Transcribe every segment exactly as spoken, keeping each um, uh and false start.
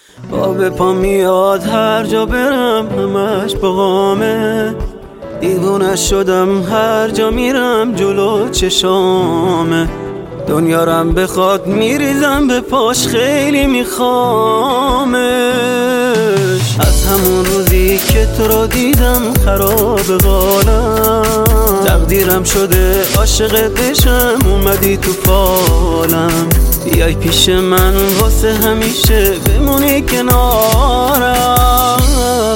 آب پا میاد هر جا برم همش بغامه، دیوونه شدم هر جا میرم جلو چشامه، دنیا رم بخواد میریزم به پاش خیلی میخوامش. از همون روزی که تو رو دیدم خراب حالم، تقدیرم شده عاشقت بشم، اومدی تو فالم، بیای پیش من واسه همیشه بمونی کنارم.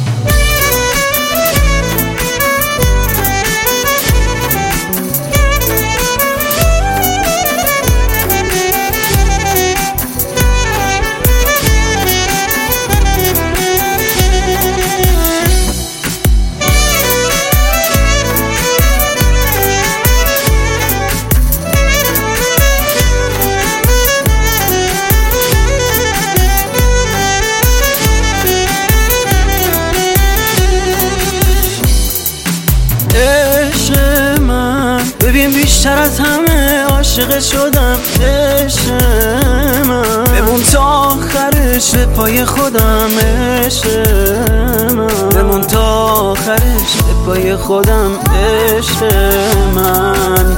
ببین بیشتر از همه عاشق شدم، عشق من بمون تا آخرش به پای خودم، عشق من بمون تا آخرش به پای خودم، عشق من.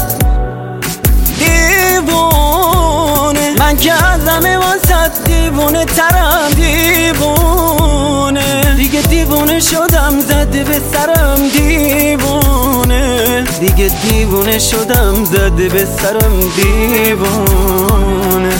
دیوونه من که از همه واسط دیوونه ترم، دیوونه دیگه دیوونه شدم زده به سرم، دیوونه دیگه دیوونه شدم زده به سرم، دیوونه.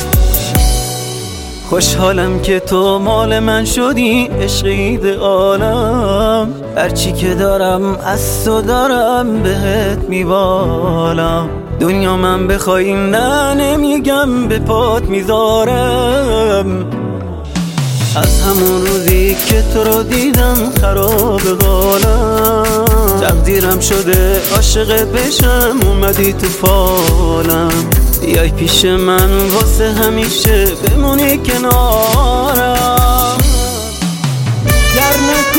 خوشحالم که تو مال من شدی، عشقید عالم، هرچی که دارم از تو دارم بهت میبالم، دنیا من بخوای نه نمیگم به پات میذارم. از همون روزی که تو رو دیدم خراب حالم، تقدیرم شده عاشقت بشم، اومدی تو فالم، بیای پیش من واسه همیشه بمونی کنارم.